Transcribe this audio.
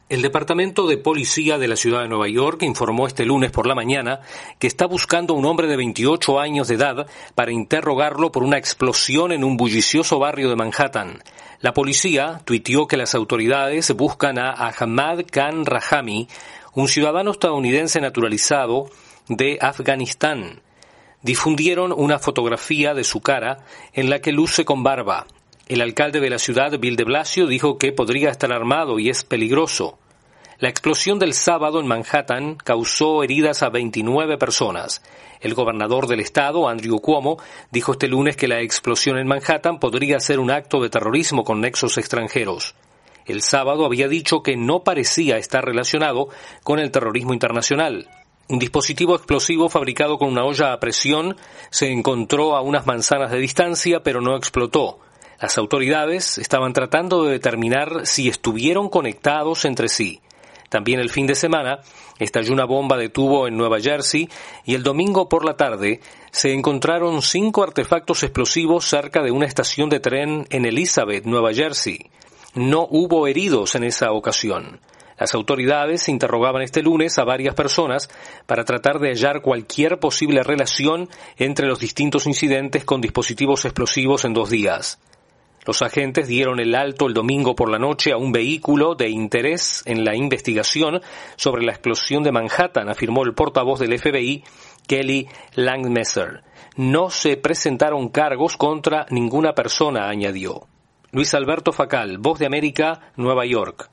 El Departamento de Policía de la Ciudad de Nueva York informó este lunes por la mañana que está buscando a un hombre de 28 años de edad para interrogarlo por una explosión en un bullicioso barrio de Manhattan. La policía tuiteó que las autoridades buscan a Ahmad Khan Rahami, un ciudadano estadounidense naturalizado de Afganistán. Difundieron una fotografía de su cara en la que luce con barba. El alcalde de la ciudad, Bill de Blasio, dijo que podría estar armado y es peligroso. La explosión del sábado en Manhattan causó heridas a 29 personas. El gobernador del estado, Andrew Cuomo, dijo este lunes que la explosión en Manhattan podría ser un acto de terrorismo con nexos extranjeros. El sábado había dicho que no parecía estar relacionado con el terrorismo internacional. Un dispositivo explosivo fabricado con una olla a presión se encontró a unas manzanas de distancia, pero no explotó. Las autoridades estaban tratando de determinar si estuvieron conectados entre sí. También el fin de semana estalló una bomba de tubo en Nueva Jersey y el domingo por la tarde se encontraron 5 artefactos explosivos cerca de una estación de tren en Elizabeth, Nueva Jersey. No hubo heridos en esa ocasión. Las autoridades interrogaban este lunes a varias personas para tratar de hallar cualquier posible relación entre los distintos incidentes con dispositivos explosivos en 2 días. Los agentes dieron el alto el domingo por la noche a un vehículo de interés en la investigación sobre la explosión de Manhattan, afirmó el portavoz del FBI, Kelly Langmesser. No se presentaron cargos contra ninguna persona, añadió. Luis Alberto Facal, Voz de América, Nueva York.